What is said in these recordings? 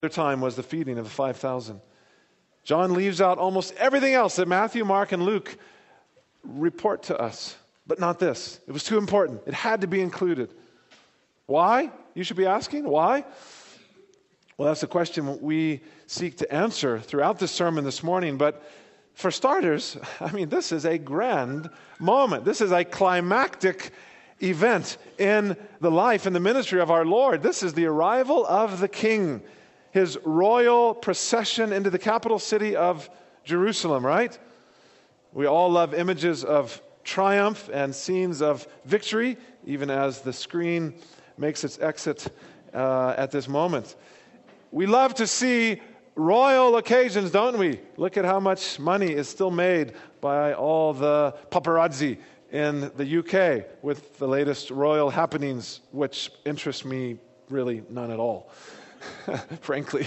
Their time was the feeding of the 5,000. John leaves out almost everything else that Matthew, Mark, and Luke report to us, but not this. It was too important. It had to be included. Why? You should be asking. Why? Well, that's a question we seek to answer throughout this sermon this morning. But for starters, this is a grand moment. This is a climactic event in the life and the ministry of our Lord. This is the arrival of the King, his royal procession into the capital city of Jerusalem, right? We all love images of triumph and scenes of victory, even as the screen makes its exit at this moment. We love to see royal occasions, don't we? Look at how much money is still made by all the paparazzi in the UK with the latest royal happenings, which interest me really none at all. Frankly.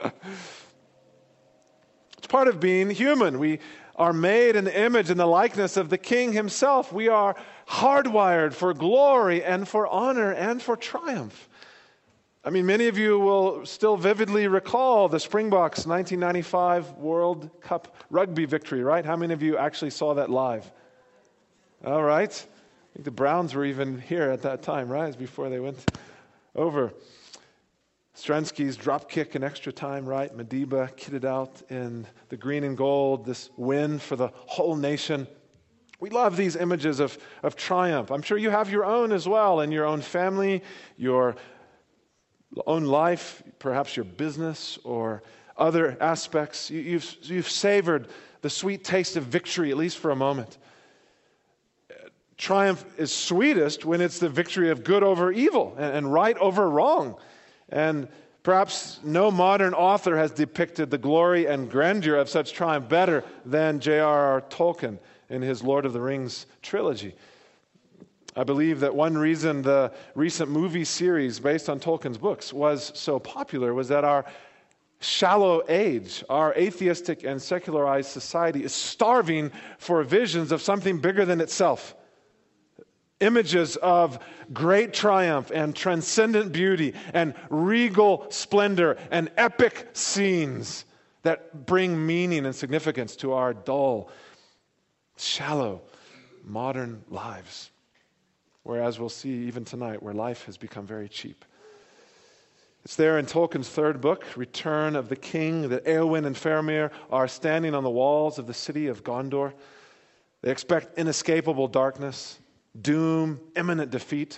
It's part of being human. We are made in the image and the likeness of the King himself. We are hardwired for glory and for honor and for triumph. Many of you will still vividly recall the Springboks 1995 World Cup rugby victory, right? How many of you actually saw that live? All right. I think the Browns were even here at that time, right? It was before they went over. Stransky's drop kick in extra time, right? Madiba kitted out in the green and gold, this win for the whole nation. We love these images of triumph. I'm sure you have your own as well in your own family, your own life, perhaps your business or other aspects. You've savored the sweet taste of victory, at least for a moment. Triumph is sweetest when it's the victory of good over evil and right over wrong. And perhaps no modern author has depicted the glory and grandeur of such triumph better than J.R.R. Tolkien in his Lord of the Rings trilogy. I believe that one reason the recent movie series based on Tolkien's books was so popular was that our shallow age, our atheistic and secularized society is starving for visions of something bigger than itself. Images of great triumph and transcendent beauty and regal splendor and epic scenes that bring meaning and significance to our dull, shallow, modern lives. Whereas we'll see even tonight where life has become very cheap. It's there in Tolkien's third book, Return of the King, that Éowyn and Faramir are standing on the walls of the city of Gondor. They expect inescapable darkness, doom, imminent defeat.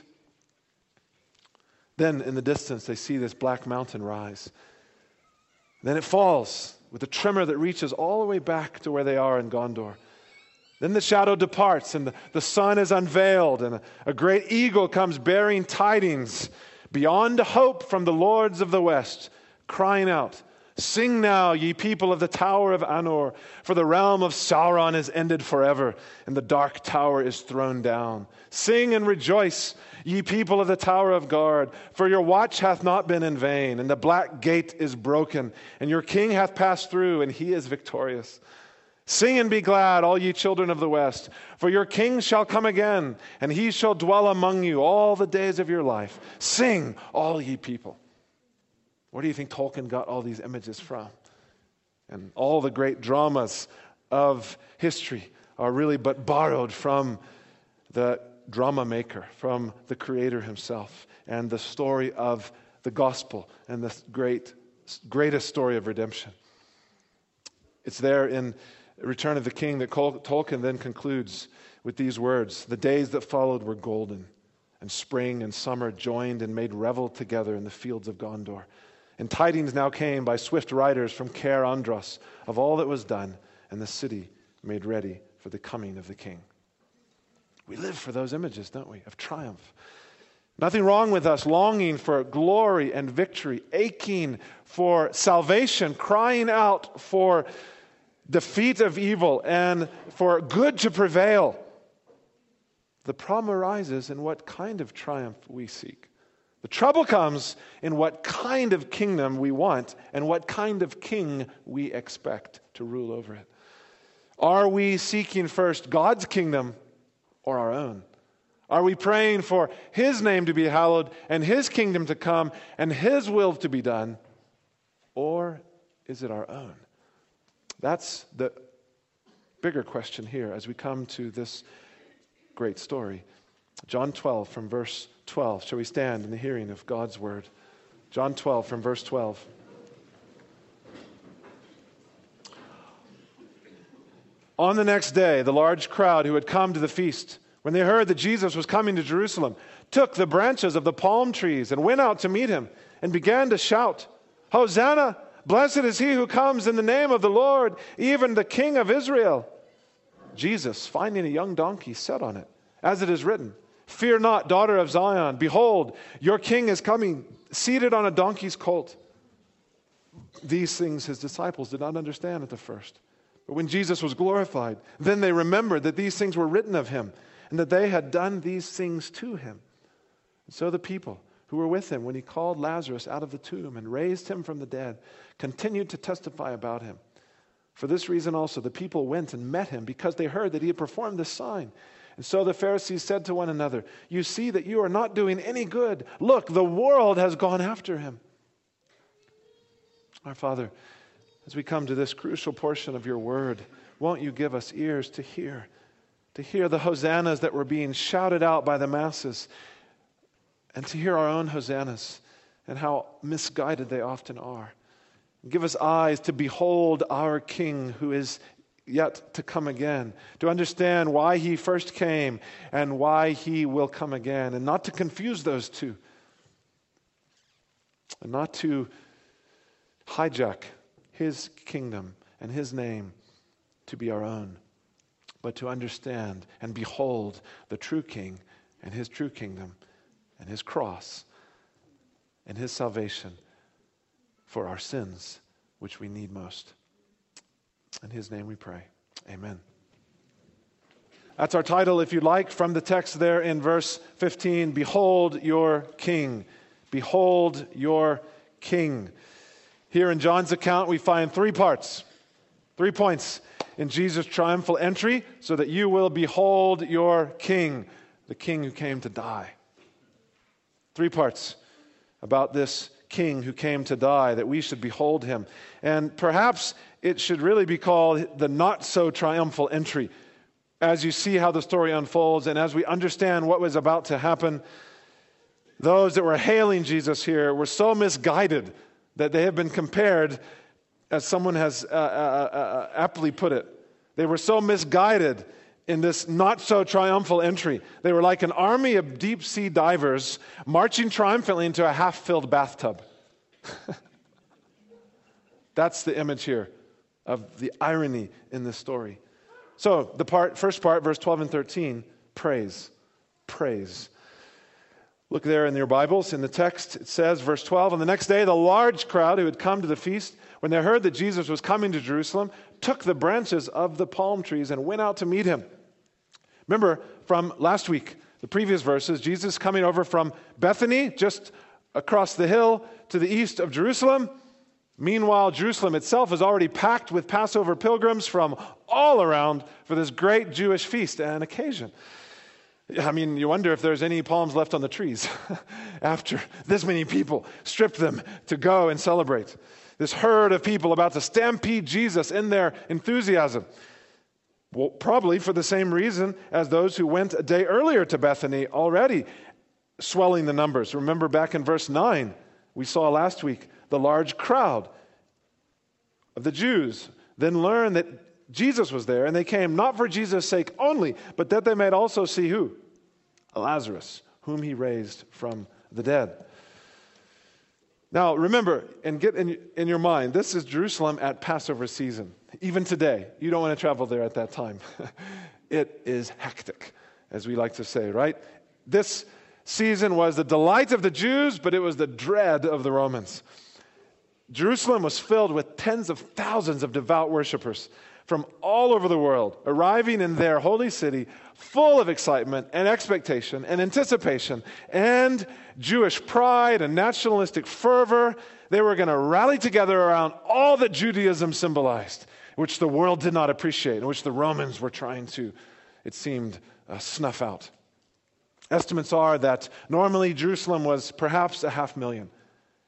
Then in the distance they see this black mountain rise. Then it falls with a tremor that reaches all the way back to where they are in Gondor. Then the shadow departs and the sun is unveiled and a great eagle comes bearing tidings beyond hope from the lords of the west, crying out, "Sing now, ye people of the Tower of Anor, for the realm of Sauron is ended forever, and the dark tower is thrown down. Sing and rejoice, ye people of the Tower of Guard, for your watch hath not been in vain, and the black gate is broken, and your king hath passed through, and he is victorious. Sing and be glad, all ye children of the west, for your king shall come again, and he shall dwell among you all the days of your life. Sing, all ye people." Where do you think Tolkien got all these images from? And all the great dramas of history are really but borrowed from the drama maker, from the creator himself, and the story of the gospel and the greatest story of redemption. It's there in Return of the King that Tolkien then concludes with these words, "The days that followed were golden, and spring and summer joined and made revel together in the fields of Gondor. And tidings now came by swift riders from Caer Andros of all that was done, and the city made ready for the coming of the King." We live for those images, don't we, of triumph. Nothing wrong with us longing for glory and victory, aching for salvation, crying out for defeat of evil and for good to prevail. The problem arises in what kind of triumph we seek. The trouble comes in what kind of kingdom we want and what kind of king we expect to rule over it. Are we seeking first God's kingdom or our own? Are we praying for His name to be hallowed and His kingdom to come and His will to be done? is it our own? That's the bigger question here as we come to this great story. John 12 from verse 12. Shall we stand in the hearing of God's word? John 12 from verse 12. On the next day, the large crowd who had come to the feast, when they heard that Jesus was coming to Jerusalem, took the branches of the palm trees and went out to meet him and began to shout, "Hosanna! Blessed is he who comes in the name of the Lord, even the King of Israel." Jesus, finding a young donkey, sat on it, as it is written, "Fear not, daughter of Zion. Behold, your king is coming, seated on a donkey's colt." These things his disciples did not understand at the first. But when Jesus was glorified, then they remembered that these things were written of him, and that they had done these things to him. And so the people who were with him when he called Lazarus out of the tomb and raised him from the dead continued to testify about him. For this reason also the people went and met him, because they heard that he had performed this sign. And so the Pharisees said to one another, "You see that you are not doing any good. Look, the world has gone after him." Our Father, as we come to this crucial portion of your word, won't you give us ears to hear the hosannas that were being shouted out by the masses, and to hear our own hosannas and how misguided they often are. Give us eyes to behold our King who is yet to come again, to understand why he first came and why he will come again, and not to confuse those two, and not to hijack his kingdom and his name to be our own, but to understand and behold the true King and his true kingdom and his cross and his salvation for our sins, which we need most. In his name we pray. Amen. That's our title, if you like, from the text there in verse 15. Behold your King. Behold your King. Here in John's account, we find 3 parts, 3 points in Jesus' triumphal entry, so that you will behold your King, the King who came to die. 3 parts about this King who came to die, that we should behold him. And perhaps it should really be called the not-so-triumphal entry. As you see how the story unfolds, and as we understand what was about to happen, those that were hailing Jesus here were so misguided that they have been compared, as someone has aptly put it, they were so misguided in this not-so-triumphal entry. They were like an army of deep-sea divers marching triumphantly into a half-filled bathtub. That's the image here of the irony in this story. So, first part, verse 12 and 13, praise. Praise. Look there in your Bibles, in the text, it says, verse 12, "On the next day, the large crowd who had come to the feast, when they heard that Jesus was coming to Jerusalem, took the branches of the palm trees and went out to meet him." Remember from last week, the previous verses, Jesus coming over from Bethany, just across the hill to the east of Jerusalem. Meanwhile, Jerusalem itself is already packed with Passover pilgrims from all around for this great Jewish feast and occasion. I mean, you wonder if there's any palms left on the trees after this many people stripped them to go and celebrate. This herd of people about to stampede Jesus in their enthusiasm. Well, probably for the same reason as those who went a day earlier to Bethany, already swelling the numbers. Remember back in verse 9, we saw last week the large crowd of the Jews then learned that Jesus was there, and they came not for Jesus' sake only, but that they might also see who? Lazarus, whom he raised from the dead. Now, remember, and get in your mind, this is Jerusalem at Passover season. Even today, you don't want to travel there at that time. It is hectic, as we like to say, right? This season was the delight of the Jews, but it was the dread of the Romans. Jerusalem was filled with tens of thousands of devout worshipers from all over the world, arriving in their holy city full of excitement and expectation and anticipation and Jewish pride and nationalistic fervor. They were going to rally together around all that Judaism symbolized, which the world did not appreciate and which the Romans were trying to, it seemed, snuff out. Estimates are that normally Jerusalem was perhaps 500,000.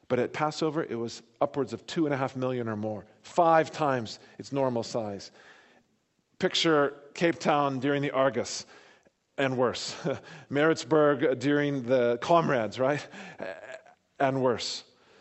But at Passover, it was upwards of 2.5 million or more, 5 times its normal size. Picture Cape Town during the Argus and worse. Maritzburg during the Comrades, right? And worse.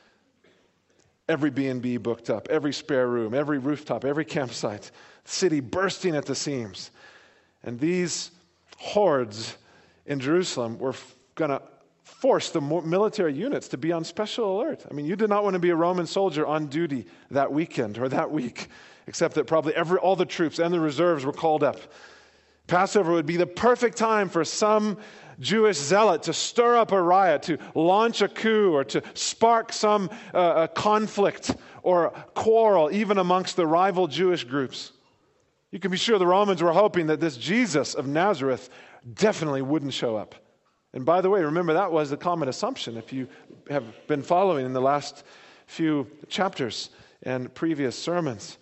Every B&B booked up, every spare room, every rooftop, every campsite, city bursting at the seams. And these hordes in Jerusalem were going to force the military units to be on special alert. I mean, you did not want to be a Roman soldier on duty that weekend or that week, except that probably all the troops and the reserves were called up. Passover would be the perfect time for some Jewish zealot to stir up a riot, to launch a coup, or to spark some conflict or quarrel, even amongst the rival Jewish groups. You can be sure the Romans were hoping that this Jesus of Nazareth definitely wouldn't show up. And by the way, remember that was the common assumption if you have been following in the last few chapters and previous sermons.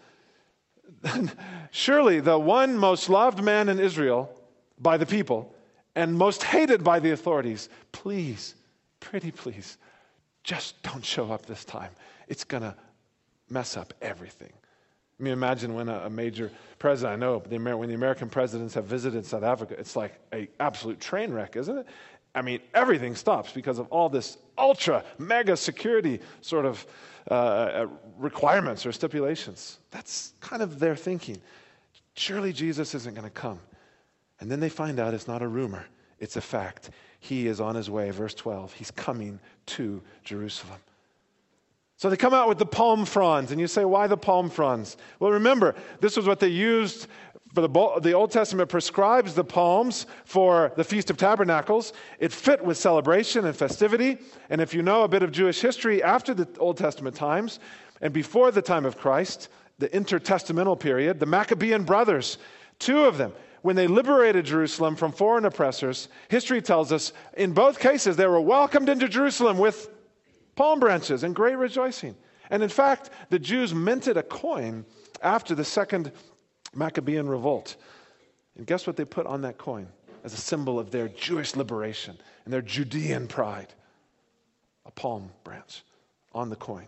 Surely the one most loved man in Israel by the people and most hated by the authorities, please, pretty please, just don't show up this time. It's going to mess up everything. I mean, imagine when a major president, I know, when the American presidents have visited South Africa, it's like an absolute train wreck, isn't it? I mean, everything stops because of all this ultra, mega security sort of requirements or stipulations. That's kind of their thinking. Surely Jesus isn't going to come. And then they find out it's not a rumor, it's a fact. He is on his way, verse 12. He's coming to Jerusalem. So they come out with the palm fronds, and you say, why the palm fronds? Well, remember, this was what they used for the Old Testament prescribes the palms for the Feast of Tabernacles. It fit with celebration and festivity. And if you know a bit of Jewish history after the Old Testament times and before the time of Christ, the intertestamental period, the Maccabean brothers, 2 of them, when they liberated Jerusalem from foreign oppressors, history tells us in both cases they were welcomed into Jerusalem with palm branches and great rejoicing. And in fact, the Jews minted a coin after the second Maccabean revolt. And guess what they put on that coin as a symbol of their Jewish liberation and their Judean pride? A palm branch on the coin.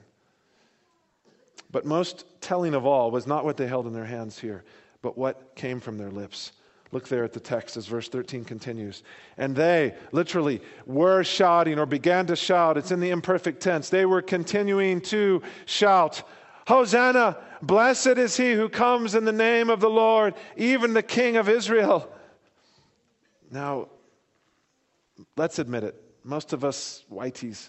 But most telling of all was not what they held in their hands here, but what came from their lips. Look there at the text as verse 13 continues. And they, literally, were shouting or began to shout. It's in the imperfect tense. They were continuing to shout, Hosanna, blessed is he who comes in the name of the Lord, even the King of Israel. Now, let's admit it. Most of us whiteys,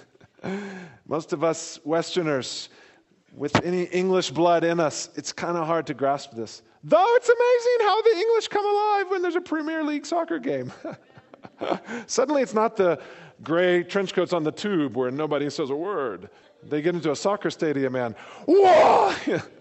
most of us Westerners with any English blood in us, it's kind of hard to grasp this. Though it's amazing how the English come alive when there's a Premier League soccer game. Suddenly it's not the gray trench coats on the tube where nobody says a word. They get into a soccer stadium and, whoa!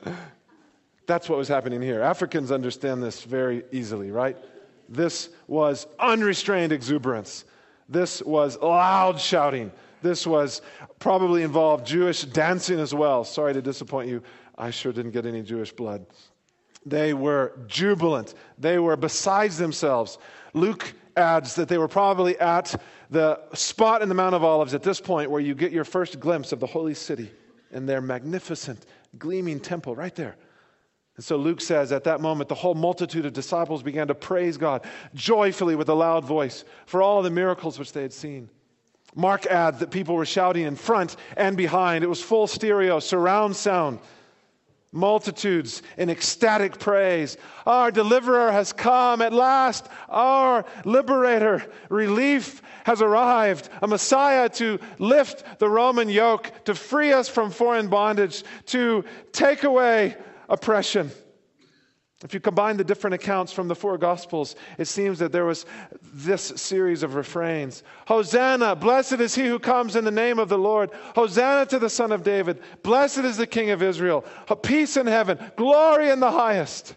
That's what was happening here. Africans understand this very easily, right? This was unrestrained exuberance. This was loud shouting. This was probably involved Jewish dancing as well. Sorry to disappoint you. I sure didn't get any Jewish blood. They were jubilant. They were besides themselves. Luke adds that they were probably at the spot in the Mount of Olives at this point where you get your first glimpse of the holy city and their magnificent, gleaming temple right there. And so Luke says at that moment, the whole multitude of disciples began to praise God joyfully with a loud voice for all of the miracles which they had seen. Mark adds that people were shouting in front and behind. It was full stereo, surround sound. Multitudes in ecstatic praise. Our deliverer has come at last. Our liberator. Relief has arrived. A Messiah to lift the Roman yoke, to free us from foreign bondage, to take away oppression. If you combine the different accounts from the 4 Gospels, it seems that there was this series of refrains. Hosanna, blessed is he who comes in the name of the Lord. Hosanna to the Son of David. Blessed is the King of Israel. Peace in heaven, glory in the highest.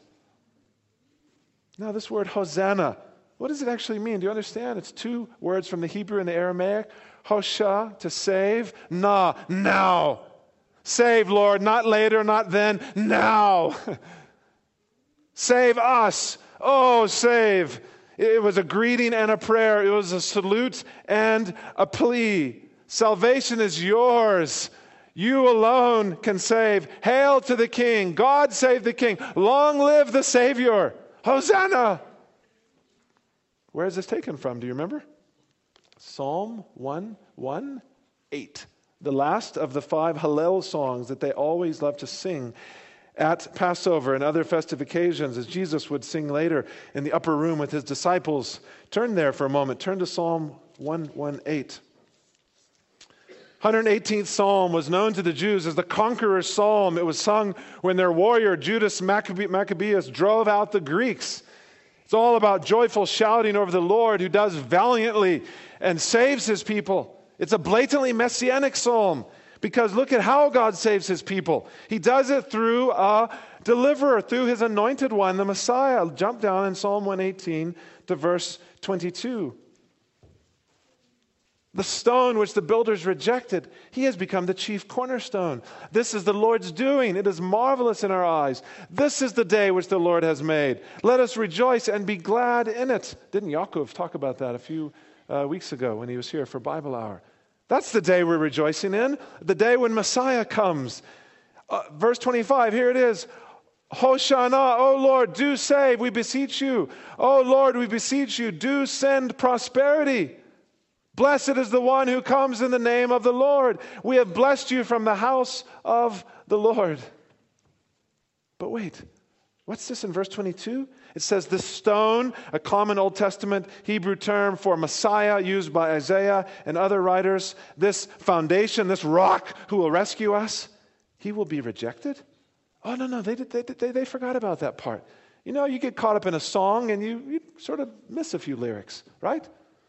Now this word Hosanna, what does it actually mean? Do you understand? It's 2 words from the Hebrew and the Aramaic. Hosha, to save. Na, now. Save, Lord, not later, not then, now. Save us. Oh, save. It was a greeting and a prayer. It was a salute and a plea. Salvation is yours. You alone can save. Hail to the King. God save the King. Long live the Savior. Hosanna. Where is this taken from? Do you remember? Psalm 118. The last of the 5 Hallel songs that they always love to sing at Passover and other festive occasions, as Jesus would sing later in the upper room with his disciples. Turn there for a moment. Turn to Psalm 118. 118th Psalm was known to the Jews as the conqueror's psalm. It was sung when their warrior Judas Maccabeus drove out the Greeks. It's all about joyful shouting over the Lord who does valiantly and saves his people. It's a blatantly messianic psalm because look at how God saves his people. He does it through a deliverer, through his anointed one, the Messiah. Jump down in Psalm 118 to verse 22. The stone which the builders rejected, he has become the chief cornerstone. This is the Lord's doing. It is marvelous in our eyes. This is the day which the Lord has made. Let us rejoice and be glad in it. Didn't Yaakov talk about that a few weeks ago when he was here for Bible Hour? That's the day we're rejoicing in, the day when Messiah comes. Verse 25, here it is. Hosanna, O Lord, do save, we beseech you. O Lord, we beseech you, do send prosperity. Blessed is the one who comes in the name of the Lord. We have blessed you from the house of the Lord. But wait, what's this in verse 22? It says the stone, a common Old Testament Hebrew term for Messiah used by Isaiah and other writers, this foundation, this rock who will rescue us, he will be rejected? Oh, no, they forgot about that part. You know, you get caught up in a song and you sort of miss a few lyrics, right?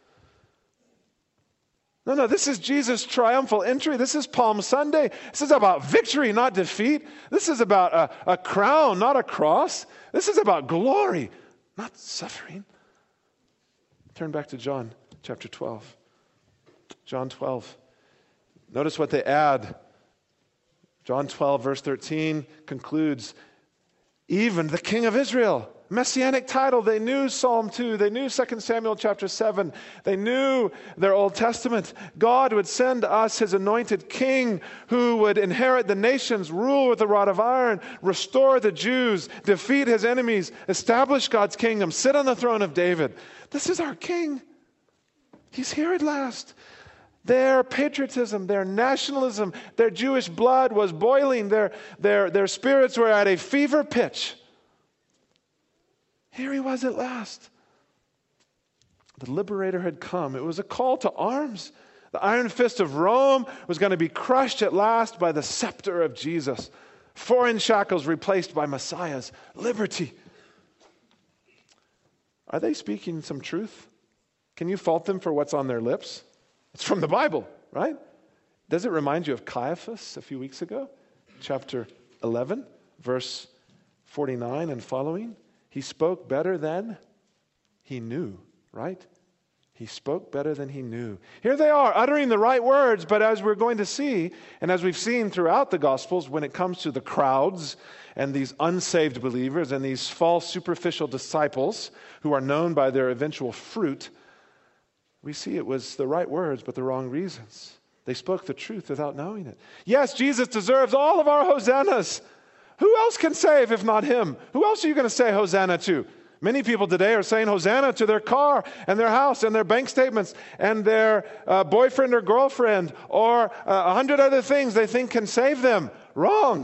No, this is Jesus' triumphal entry. This is Palm Sunday. This is about victory, not defeat. This is about a crown, not a cross. This is about glory, not suffering. Turn back to John chapter 12. John 12. Notice what they add. John 12, verse 13 concludes, even the King of Israel. Messianic title. They knew Psalm 2. They knew 2 Samuel chapter 7. They knew their Old Testament. God would send us his anointed king who would inherit the nations, rule with a rod of iron, restore the Jews, defeat his enemies, establish God's kingdom, sit on the throne of David. This is our king. He's here at last. Their patriotism, their nationalism, their Jewish blood was boiling. Their spirits were at a fever pitch. Here he was at last. The liberator had come. It was a call to arms. The iron fist of Rome was going to be crushed at last by the scepter of Jesus. Foreign shackles replaced by Messiah's liberty. Are they speaking some truth? Can you fault them for what's on their lips? It's from the Bible, right? Does it remind you of Caiaphas a few weeks ago? Chapter 11, verse 49 and following. He spoke better than he knew, right? He spoke better than he knew. Here they are, uttering the right words, but as we're going to see, and as we've seen throughout the Gospels, when it comes to the crowds and these unsaved believers and these false superficial disciples who are known by their eventual fruit, we see it was the right words, but the wrong reasons. They spoke the truth without knowing it. Yes, Jesus deserves all of our hosannas. Who else can save if not him? Who else are you going to say Hosanna to? Many people today are saying Hosanna to their car and their house and their bank statements and their boyfriend or girlfriend or 100 other things they think can save them. Wrong.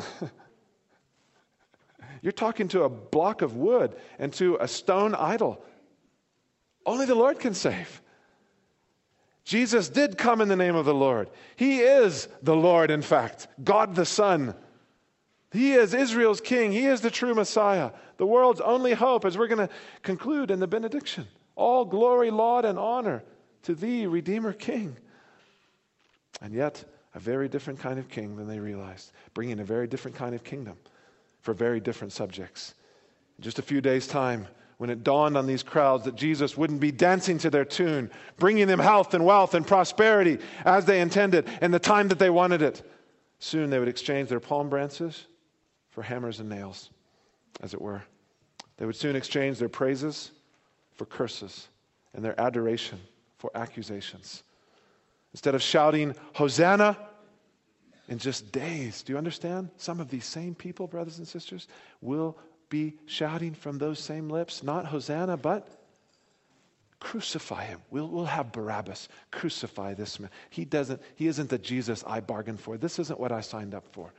You're talking to a block of wood and to a stone idol. Only the Lord can save. Jesus did come in the name of the Lord. He is the Lord, in fact, God the Son. He is Israel's king. He is the true Messiah, the world's only hope, as we're going to conclude in the benediction. All glory, laud, and honor to thee, Redeemer King. And yet, a very different kind of king than they realized, bringing a very different kind of kingdom for very different subjects. In just a few days' time, when it dawned on these crowds that Jesus wouldn't be dancing to their tune, bringing them health and wealth and prosperity as they intended and the time that they wanted it, soon they would exchange their palm branches for hammers and nails, as it were. They would soon exchange their praises for curses and their adoration for accusations. Instead of shouting, Hosanna, in just days, do you understand? Some of these same people, brothers and sisters, will be shouting from those same lips, not Hosanna, but crucify him. We'll have Barabbas. Crucify this man. He isn't the Jesus I bargained for. This isn't what I signed up for.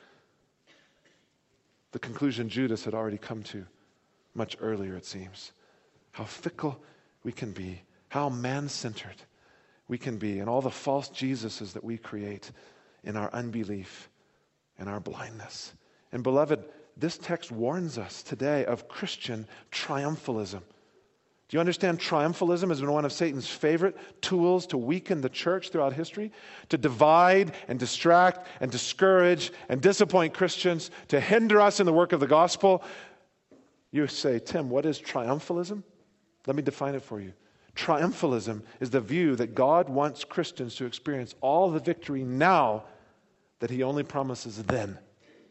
The conclusion Judas had already come to much earlier, it seems. How fickle we can be. How man-centered we can be. And all the false Jesuses that we create in our unbelief and our blindness. And beloved, this text warns us today of Christian triumphalism. Do you understand? Triumphalism has been one of Satan's favorite tools to weaken the church throughout history, to divide and distract and discourage and disappoint Christians, to hinder us in the work of the gospel. You say, Tim, what is triumphalism? Let me define it for you. Triumphalism is the view that God wants Christians to experience all the victory now that he only promises then.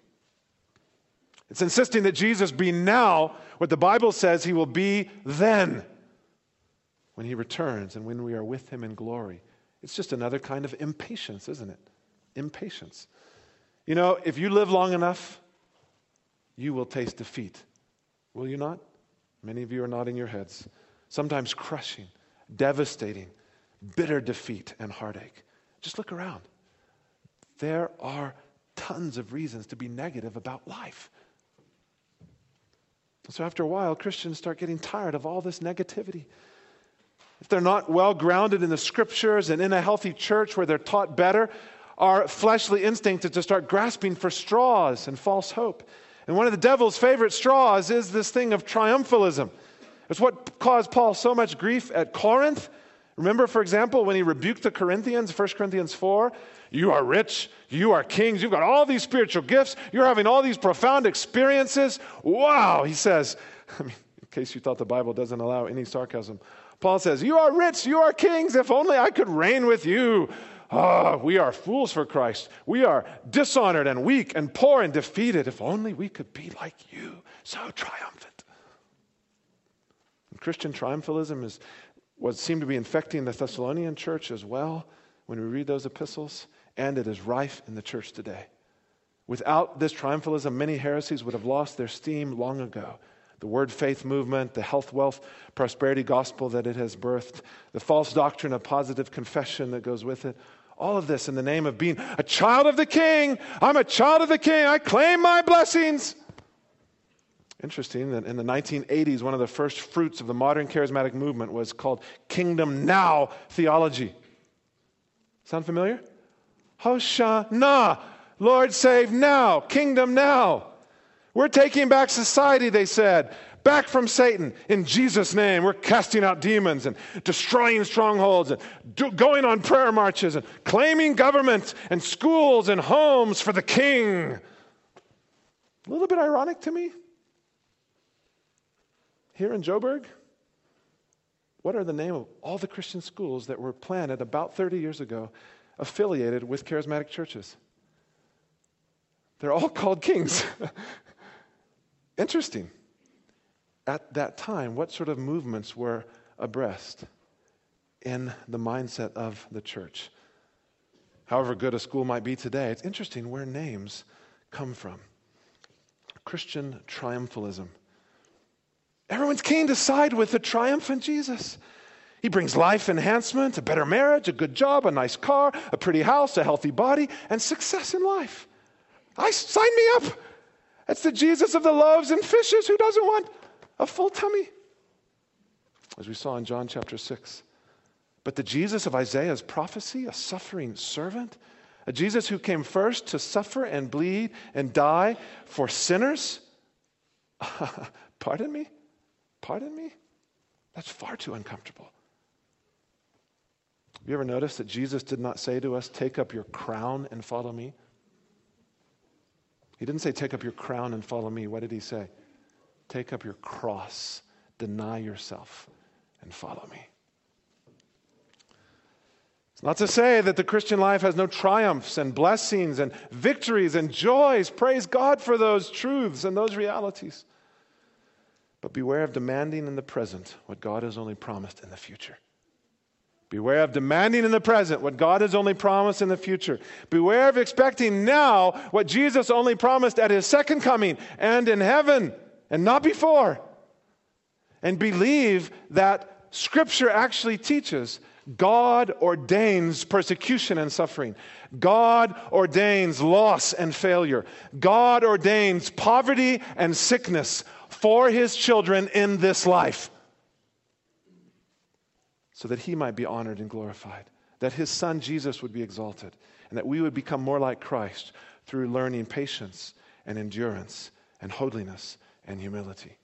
It's insisting that Jesus be now what the Bible says he will be then, when he returns and when we are with him in glory. It's just another kind of impatience, isn't it? Impatience. You know, if you live long enough, you will taste defeat. Will you not? Many of you are nodding your heads. Sometimes crushing, devastating, bitter defeat and heartache. Just look around. There are tons of reasons to be negative about life. So after a while, Christians start getting tired of all this negativity. If they're not well grounded in the scriptures and in a healthy church where they're taught better, our fleshly instinct is to start grasping for straws and false hope. And one of the devil's favorite straws is this thing of triumphalism. It's what caused Paul so much grief at Corinth. Remember, for example, when he rebuked the Corinthians, 1 Corinthians 4, you are rich, you are kings, you've got all these spiritual gifts, you're having all these profound experiences. Wow, he says, in case you thought the Bible doesn't allow any sarcasm, Paul says, you are rich, you are kings, if only I could reign with you. We are fools for Christ. We are dishonored and weak and poor and defeated. If only we could be like you, so triumphant. And Christian triumphalism is what seemed to be infecting the Thessalonian church as well when we read those epistles, and it is rife in the church today. Without this triumphalism, many heresies would have lost their steam long ago. The word faith movement, the health, wealth, prosperity gospel that it has birthed, the false doctrine of positive confession that goes with it, all of this in the name of being a child of the King. I'm a child of the King. I claim my blessings. Interesting that in the 1980s, one of the first fruits of the modern charismatic movement was called Kingdom Now theology. Sound familiar? Hosanna, Lord save now, kingdom now. We're taking back society, they said, back from Satan in Jesus' name. We're casting out demons and destroying strongholds and going on prayer marches and claiming government and schools and homes for the King. A little bit ironic to me. Here in Joburg, what are the name of all the Christian schools that were planted about 30 years ago affiliated with charismatic churches? They're all called Kings. Interesting. At that time, what sort of movements were abreast in the mindset of the church? However good a school might be today, it's interesting where names come from. Christian triumphalism. Everyone's keen to side with the triumphant Jesus. He brings life enhancement, a better marriage, a good job, a nice car, a pretty house, a healthy body, and success in life. Sign me up. It's the Jesus of the loaves and fishes. Who doesn't want a full tummy? As we saw in John chapter 6. But the Jesus of Isaiah's prophecy, a suffering servant, a Jesus who came first to suffer and bleed and die for sinners. Pardon me? Pardon me? That's far too uncomfortable. Have you ever noticed that Jesus did not say to us, take up your crown and follow me? He didn't say, take up your crown and follow me. What did he say? Take up your cross, deny yourself, and follow me. It's not to say that the Christian life has no triumphs and blessings and victories and joys. Praise God for those truths and those realities. But beware of demanding in the present what God has only promised in the future. Beware of demanding in the present what God has only promised in the future. Beware of expecting now what Jesus only promised at his second coming and in heaven and not before. And believe that Scripture actually teaches God ordains persecution and suffering. God ordains loss and failure. God ordains poverty and sickness for his children in this life, so that he might be honored and glorified, that his son Jesus would be exalted, and that we would become more like Christ through learning patience and endurance and holiness and humility.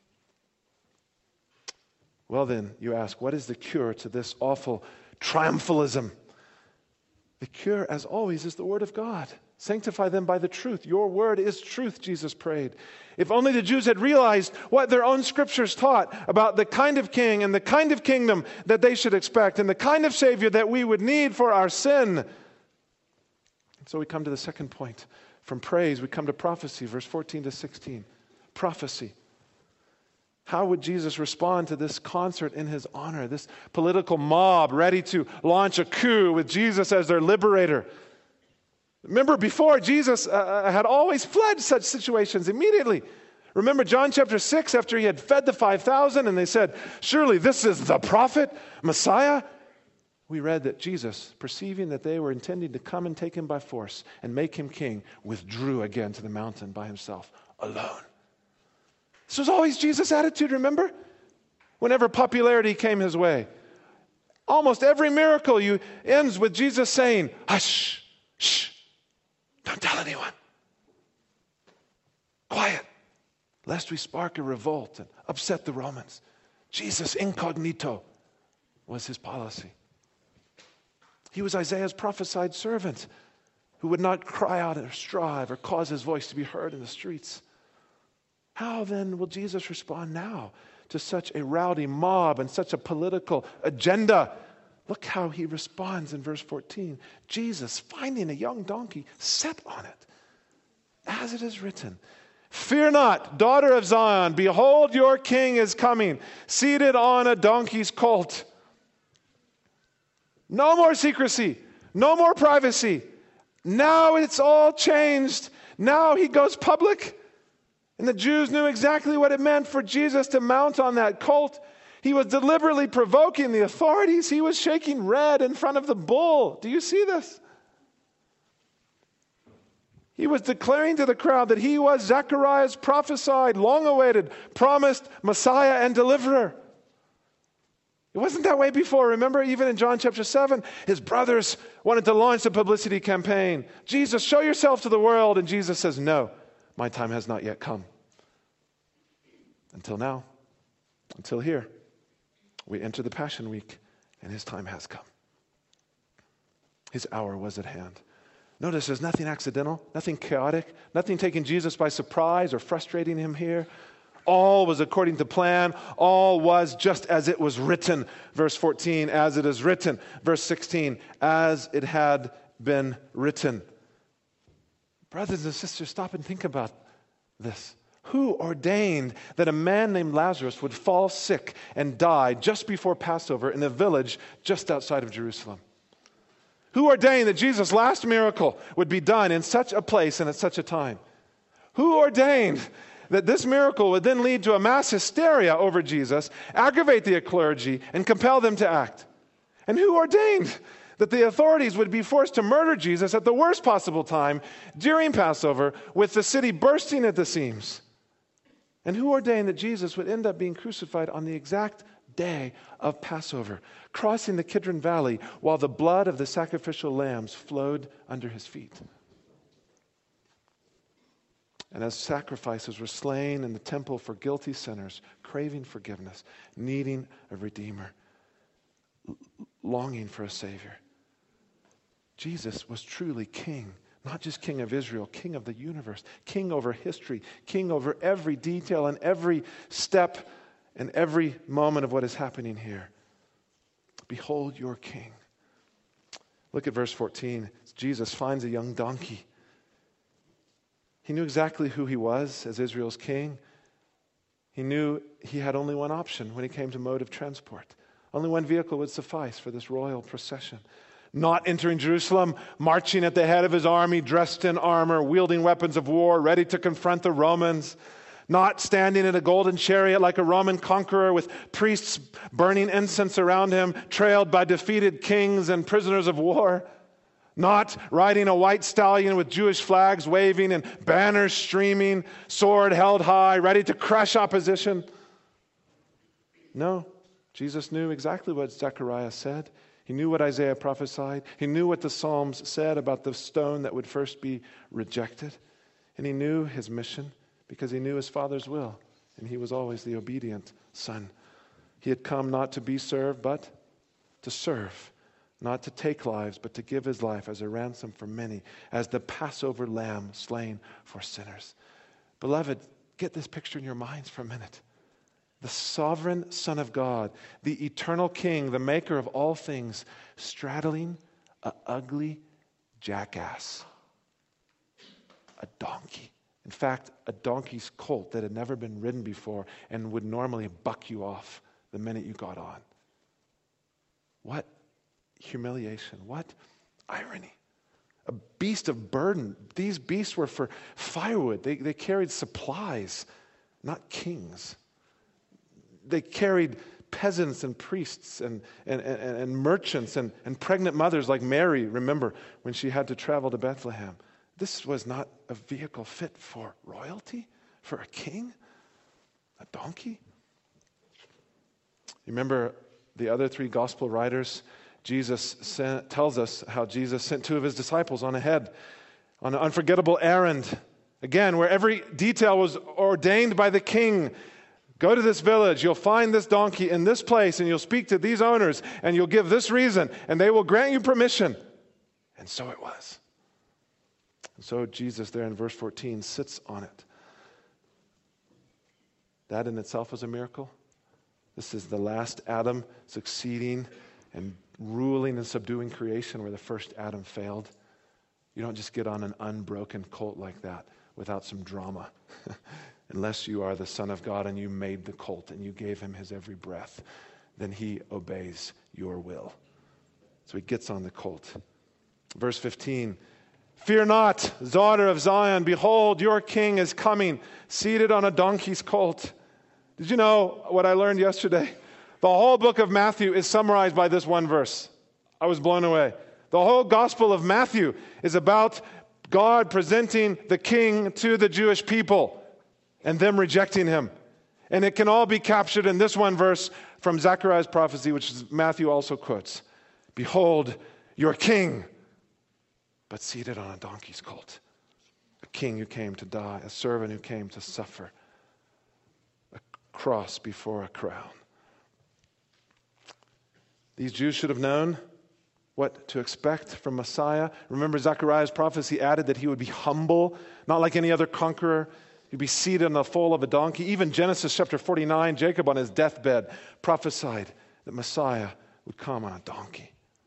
Well then, you ask, what is the cure to this awful triumphalism? The cure, as always, is the Word of God. Sanctify them by the truth. Your word is truth, Jesus prayed. If only the Jews had realized what their own scriptures taught about the kind of king and the kind of kingdom that they should expect and the kind of Savior that we would need for our sin. And so we come to the second point. From praise, we come to prophecy, verse 14 to 16. Prophecy. How would Jesus respond to this concert in his honor, this political mob ready to launch a coup with Jesus as their liberator? Remember, before, Jesus had always fled such situations immediately. Remember John chapter 6, after he had fed the 5,000 and they said, surely this is the prophet, Messiah? We read that Jesus, perceiving that they were intending to come and take him by force and make him king, withdrew again to the mountain by himself, alone. This was always Jesus' attitude, remember? Whenever popularity came his way. Almost every miracle ends with Jesus saying, hush, shh. Don't tell anyone. Quiet, lest we spark a revolt and upset the Romans. Jesus incognito was his policy. He was Isaiah's prophesied servant who would not cry out or strive or cause his voice to be heard in the streets. How then will Jesus respond now to such a rowdy mob and such a political agenda? Look how he responds in verse 14. Jesus, finding a young donkey, sat on it, as it is written, fear not, daughter of Zion, behold, your king is coming, seated on a donkey's colt. No more secrecy, no more privacy. Now it's all changed. Now he goes public. And the Jews knew exactly what it meant for Jesus to mount on that colt. He was deliberately provoking the authorities. He was shaking red in front of the bull. Do you see this? He was declaring to the crowd that he was Zechariah's prophesied, long-awaited, promised Messiah and deliverer. It wasn't that way before. Remember, even in John chapter 7, his brothers wanted to launch a publicity campaign. Jesus, show yourself to the world. And Jesus says, no, my time has not yet come. Until now, until here. We enter the Passion Week, and his time has come. His hour was at hand. Notice there's nothing accidental, nothing chaotic, nothing taking Jesus by surprise or frustrating him here. All was according to plan. All was just as it was written. Verse 14, as it is written. Verse 16, as it had been written. Brothers and sisters, stop and think about this. Who ordained that a man named Lazarus would fall sick and die just before Passover in a village just outside of Jerusalem? Who ordained that Jesus' last miracle would be done in such a place and at such a time? Who ordained that this miracle would then lead to a mass hysteria over Jesus, aggravate the clergy, and compel them to act? And who ordained that the authorities would be forced to murder Jesus at the worst possible time during Passover, with the city bursting at the seams? And who ordained that Jesus would end up being crucified on the exact day of Passover, crossing the Kidron Valley while the blood of the sacrificial lambs flowed under his feet? And as sacrifices were slain in the temple for guilty sinners, craving forgiveness, needing a Redeemer, longing for a Savior, Jesus was truly King. Not just King of Israel, King of the universe, King over history, King over every detail and every step and every moment of what is happening here. Behold your King. Look at verse 14. Jesus finds a young donkey. He knew exactly who he was as Israel's king. He knew he had only one option when it came to mode of transport. Only one vehicle would suffice for this royal procession. Not entering Jerusalem, marching at the head of his army, dressed in armor, wielding weapons of war, ready to confront the Romans. Not standing in a golden chariot like a Roman conqueror with priests burning incense around him, trailed by defeated kings and prisoners of war. Not riding a white stallion with Jewish flags waving and banners streaming, sword held high, ready to crush opposition. No, Jesus knew exactly what Zechariah said. He knew what Isaiah prophesied. He knew what the Psalms said about the stone that would first be rejected. And he knew his mission because he knew his Father's will. And he was always the obedient Son. He had come not to be served, but to serve. Not to take lives, but to give his life as a ransom for many, as the Passover lamb slain for sinners. Beloved, get this picture in your minds for a minute. The sovereign Son of God, the eternal King, the maker of all things, straddling an ugly jackass, a donkey. In fact, a donkey's colt that had never been ridden before and would normally buck you off the minute you got on. What humiliation, what irony. A beast of burden. These beasts were for firewood. They carried supplies, not kings. They carried peasants and priests and merchants and pregnant mothers like Mary, remember, when she had to travel to Bethlehem. This was not a vehicle fit for royalty, for a king, a donkey. You remember the other three gospel writers? Tells us how Jesus sent two of his disciples on ahead on an unforgettable errand. Again, where every detail was ordained by the king. Go to this village, you'll find this donkey in this place, and you'll speak to these owners, and you'll give this reason, and they will grant you permission. And so it was. And so Jesus there in verse 14 sits on it. That in itself was a miracle. This is the last Adam succeeding and ruling and subduing creation where the first Adam failed. You don't just get on an unbroken colt like that without some drama. Unless you are the Son of God and you made the colt and you gave him his every breath, then he obeys your will. So he gets on the colt. Verse 15, fear not, daughter of Zion, behold, your king is coming, seated on a donkey's colt. Did you know what I learned yesterday? The whole book of Matthew is summarized by this one verse. I was blown away. The whole Gospel of Matthew is about God presenting the king to the Jewish people and them rejecting him. And it can all be captured in this one verse from Zechariah's prophecy, which Matthew also quotes. Behold, your king, but seated on a donkey's colt. A king who came to die, a servant who came to suffer, a cross before a crown. These Jews should have known what to expect from Messiah. Remember, Zechariah's prophecy added that he would be humble, not like any other conqueror. He'd be seated on the foal of a donkey. Even Genesis chapter 49, Jacob on his deathbed prophesied that Messiah would come on a donkey.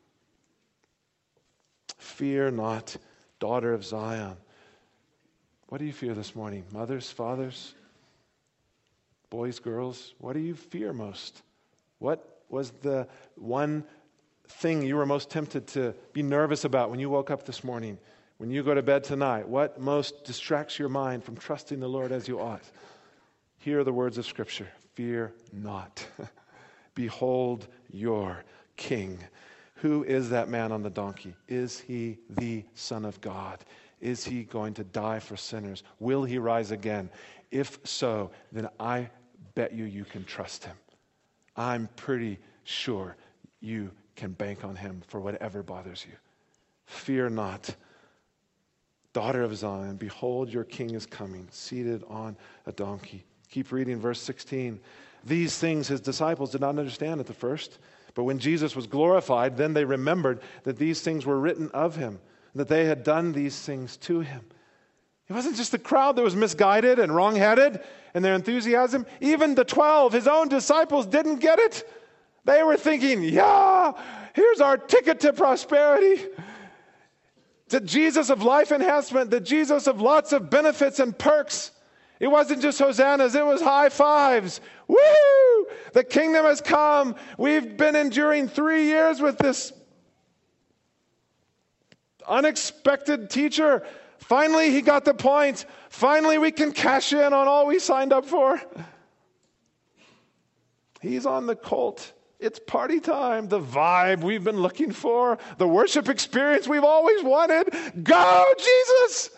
Fear not, daughter of Zion. What do you fear this morning? Mothers, fathers, boys, girls, what do you fear most? What was the one thing you were most tempted to be nervous about when you woke up this morning? When you go to bed tonight, what most distracts your mind from trusting the Lord as you ought? Hear the words of Scripture. Fear not. Behold your King. Who is that man on the donkey? Is he the Son of God? Is he going to die for sinners? Will he rise again? If so, then I bet you can trust him. I'm pretty sure you can bank on him for whatever bothers you. Fear not. Daughter of Zion, behold, your king is coming, seated on a donkey. Keep reading verse 16. These things his disciples did not understand at the first, but when Jesus was glorified, then they remembered that these things were written of him, that they had done these things to him. It wasn't just the crowd that was misguided and wrong-headed in their enthusiasm. Even the 12, his own disciples, didn't get it. They were thinking, yeah, here's our ticket to prosperity. The Jesus of life enhancement, the Jesus of lots of benefits and perks. It wasn't just hosannas, it was high fives. Woo! The kingdom has come. We've been enduring 3 years with this unexpected teacher. Finally, he got the point. Finally, we can cash in on all we signed up for. He's on the colt. It's party time. The vibe we've been looking for. The worship experience we've always wanted. Go, Jesus!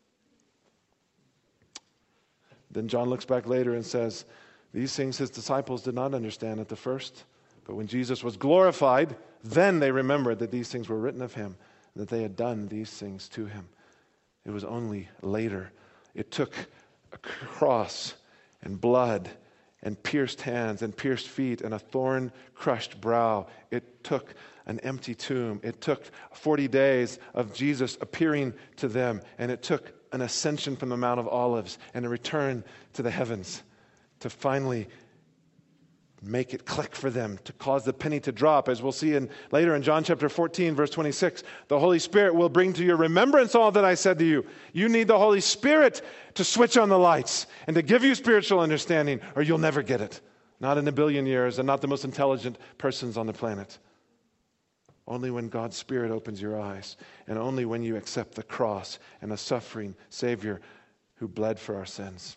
Then John looks back later and says, these things his disciples did not understand at the first. But when Jesus was glorified, then they remembered that these things were written of him, and that they had done these things to him. It was only later. It took a cross and blood and pierced hands and pierced feet and a thorn-crushed brow. It took an empty tomb. It took 40 days of Jesus appearing to them, and it took an ascension from the Mount of Olives and a return to the heavens to finally make it click for them, to cause the penny to drop. As we'll see later in John chapter 14, verse 26, the Holy Spirit will bring to your remembrance all that I said to you. You need the Holy Spirit to switch on the lights and to give you spiritual understanding, or you'll never get it. Not in a billion years, and not the most intelligent persons on the planet. Only when God's Spirit opens your eyes, and only when you accept the cross and a suffering Savior who bled for our sins.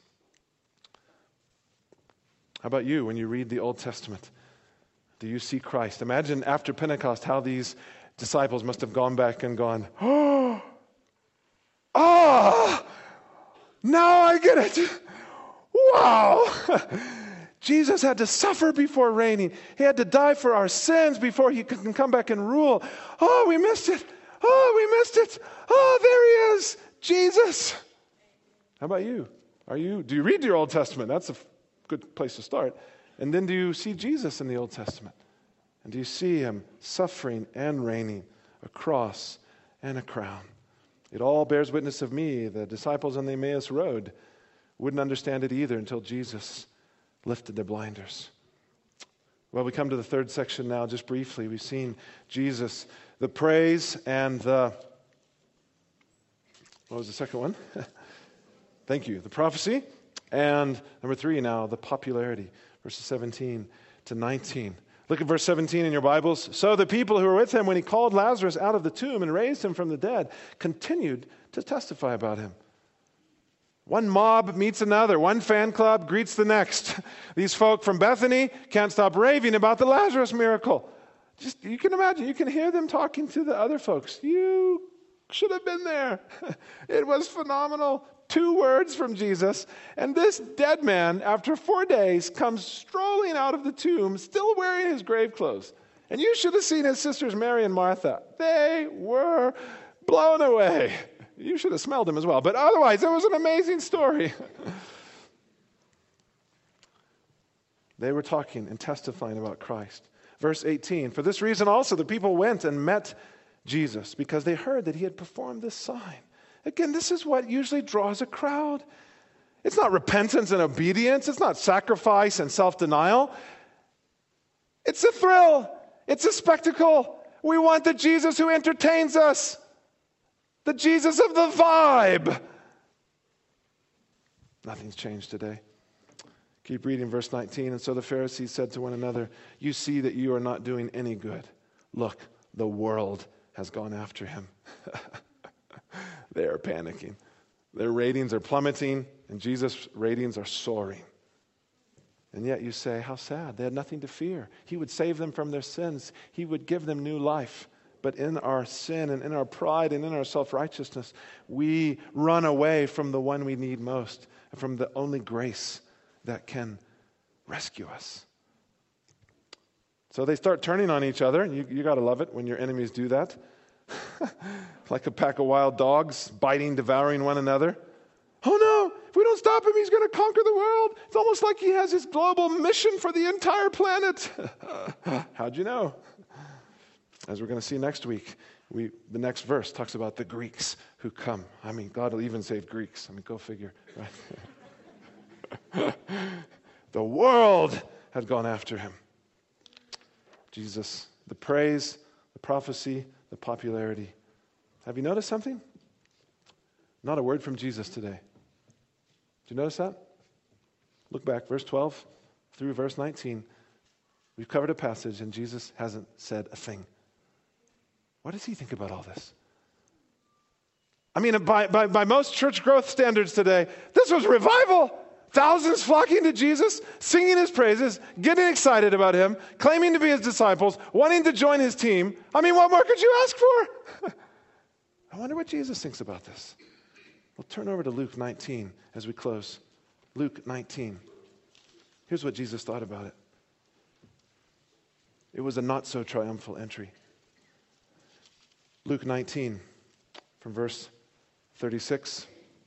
How about you when you read the Old Testament? Do you see Christ? Imagine after Pentecost how these disciples must have gone back and gone, now I get it. Wow. Jesus had to suffer before reigning. He had to die for our sins before he could come back and rule. Oh, we missed it. Oh, there he is, Jesus. How about you? Do you read your Old Testament? That's a good place to start. And then do you see Jesus in the Old Testament? And do you see him suffering and reigning, a cross and a crown? It all bears witness of me. The disciples on the Emmaus Road wouldn't understand it either until Jesus lifted their blinders. Well, we come to the third section now, just briefly. We've seen Jesus, the praise and the... What was the second one? Thank you. The prophecy. And number 3 now, the popularity. Verses 17 to 19. Look at verse 17 in your Bibles. So the people who were with him when he called Lazarus out of the tomb and raised him from the dead continued to testify about him. One mob meets another. One fan club greets the next. These folk from Bethany can't stop raving about the Lazarus miracle. You can imagine, you can hear them talking to the other folks. You should have been there. It was phenomenal. 2 words from Jesus, and this dead man, after 4 days, comes strolling out of the tomb, still wearing his grave clothes. And you should have seen his sisters Mary and Martha. They were blown away. You should have smelled him as well. But otherwise, it was an amazing story. They were talking and testifying about Christ. Verse 18, for this reason also the people went and met Jesus, because they heard that he had performed this sign. Again, this is what usually draws a crowd. It's not repentance and obedience. It's not sacrifice and self-denial. It's a thrill. It's a spectacle. We want the Jesus who entertains us. The Jesus of the vibe. Nothing's changed today. Keep reading verse 19. And so the Pharisees said to one another, you see that you are not doing any good. Look, the world has gone after him. They are panicking. Their ratings are plummeting, and Jesus' ratings are soaring. And yet you say, how sad. They had nothing to fear. He would save them from their sins. He would give them new life. But in our sin and in our pride and in our self-righteousness, we run away from the one we need most, and from the only grace that can rescue us. So they start turning on each other, and you got to love it when your enemies do that. Like a pack of wild dogs, biting, devouring one another. Oh no, if we don't stop him, he's going to conquer the world. It's almost like he has his global mission for the entire planet. How'd you know? As we're going to see next week, the next verse talks about the Greeks who come. I mean, God will even save Greeks. I mean, go figure. Right? The world had gone after him. Jesus, the praise, the prophecy, the popularity. Have you noticed something? Not a word from Jesus today. you notice that? Look back, verse 12 through verse 19. We've covered a passage and Jesus hasn't said a thing. What does he think about all this? I mean, by most church growth standards today, this was revival. Thousands flocking to Jesus, singing his praises, getting excited about him, claiming to be his disciples, wanting to join his team. I mean, what more could you ask for? I wonder what Jesus thinks about this. We'll turn over to Luke 19 as we close. Luke 19. Here's what Jesus thought about it. It was a not so triumphal entry. Luke 19 from verse 36.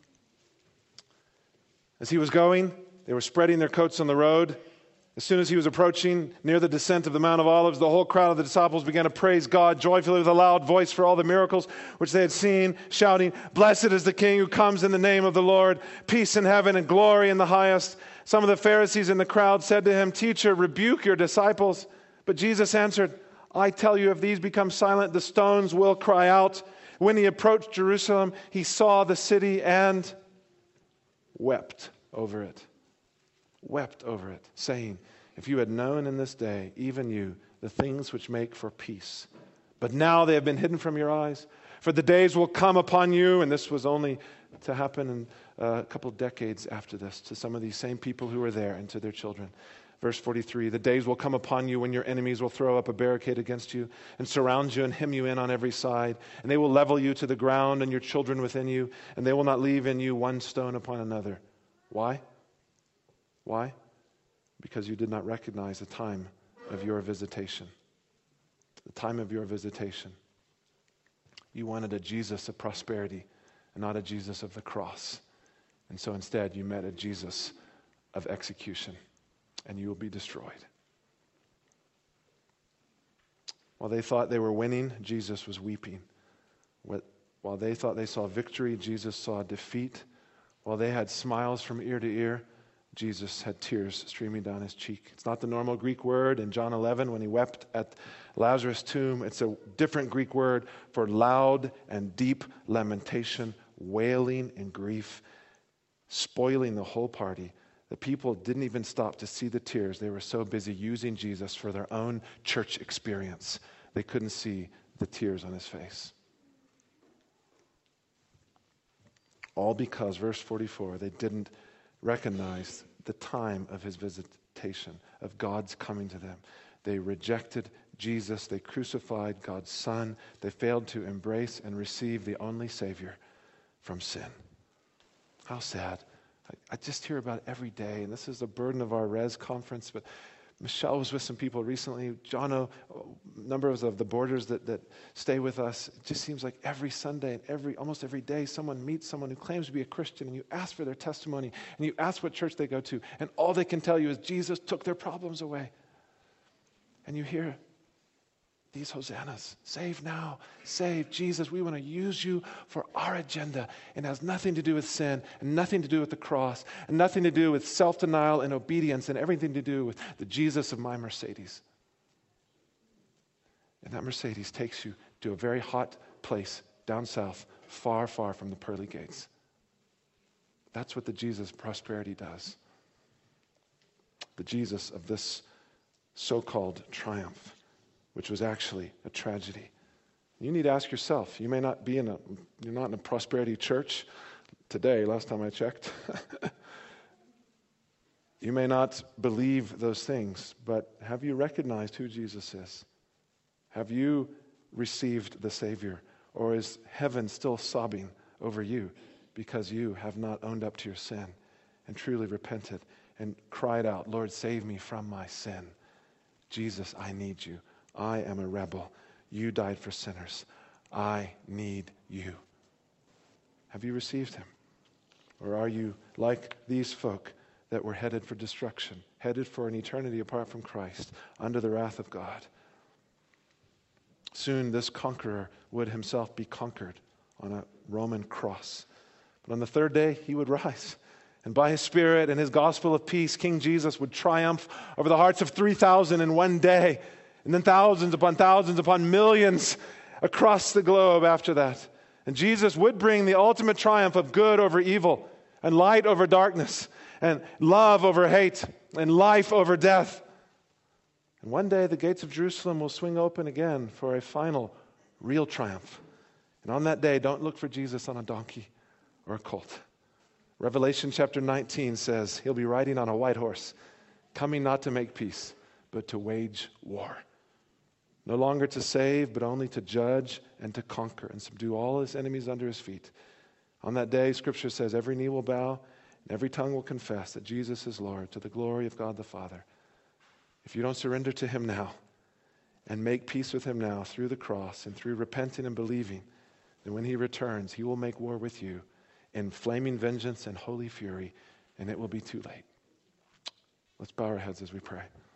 As he was going, they were spreading their coats on the road. As soon as he was approaching near the descent of the Mount of Olives, the whole crowd of the disciples began to praise God joyfully with a loud voice for all the miracles which they had seen, shouting, "Blessed is the King who comes in the name of the Lord, peace in heaven and glory in the highest." Some of the Pharisees in the crowd said to him, "Teacher, rebuke your disciples." But Jesus answered, "I tell you, if these become silent, the stones will cry out." When he approached Jerusalem, he saw the city and wept over it. Wept over it, saying, "If you had known in this day, even you, the things which make for peace. But now they have been hidden from your eyes. For the days will come upon you," and this was only to happen in a couple of decades after this, to some of these same people who were there and to their children. Verse 43, "The days will come upon you when your enemies will throw up a barricade against you and surround you and hem you in on every side. And they will level you to the ground and your children within you, and they will not leave in you one stone upon another." Why? Why? Because you did not recognize the time of your visitation. The time of your visitation. You wanted a Jesus of prosperity and not a Jesus of the cross. And so instead you met a Jesus of execution, and you will be destroyed. While they thought they were winning, Jesus was weeping. While they thought they saw victory, Jesus saw defeat. While they had smiles from ear to ear, Jesus had tears streaming down his cheek. It's not the normal Greek word in John 11 when he wept at Lazarus' tomb. It's a different Greek word for loud and deep lamentation, wailing and grief, spoiling the whole party. The people didn't even stop to see the tears. They were so busy using Jesus for their own church experience. They couldn't see the tears on his face. All because, verse 44, they didn't recognize the time of his visitation, of God's coming to them. They rejected Jesus. They crucified God's Son. They failed to embrace and receive the only Savior from sin. How sad. I just hear about it every day, and this is the burden of our Res conference, but Michelle was with some people recently. Jono, numbers of the boarders that stay with us. It just seems like every Sunday and almost every day someone meets someone who claims to be a Christian, and you ask for their testimony, and you ask what church they go to, and all they can tell you is Jesus took their problems away. And you hear these hosannas. Save now. Save Jesus. We want to use you for our agenda. It has nothing to do with sin and nothing to do with the cross and nothing to do with self-denial and obedience and everything to do with the Jesus of my Mercedes. And that Mercedes takes you to a very hot place down south, far, far from the pearly gates. That's what the Jesus of prosperity does. The Jesus of this so-called triumph, which was actually a tragedy. You need to ask yourself, you may not be you're not in a prosperity church today, last time I checked. You may not believe those things, but have you recognized who Jesus is? Have you received the Savior? Or is heaven still sobbing over you because you have not owned up to your sin and truly repented and cried out, "Lord, save me from my sin. Jesus, I need you. I am a rebel. You died for sinners. I need you." Have you received him? Or are you like these folk that were headed for destruction, headed for an eternity apart from Christ, under the wrath of God? Soon this conqueror would himself be conquered on a Roman cross. But on the third day, he would rise. And by his Spirit and his gospel of peace, King Jesus would triumph over the hearts of 3,000 in one day. And then thousands upon millions across the globe after that. And Jesus would bring the ultimate triumph of good over evil, and light over darkness, and love over hate, and life over death. And one day the gates of Jerusalem will swing open again for a final, real triumph. And on that day, don't look for Jesus on a donkey or a colt. Revelation chapter 19 says he'll be riding on a white horse, coming not to make peace, but to wage war. No longer to save, but only to judge and to conquer and subdue all his enemies under his feet. On that day, Scripture says, every knee will bow and every tongue will confess that Jesus is Lord, to the glory of God the Father. If you don't surrender to him now and make peace with him now through the cross and through repenting and believing, then when he returns, he will make war with you in flaming vengeance and holy fury, and it will be too late. Let's bow our heads as we pray.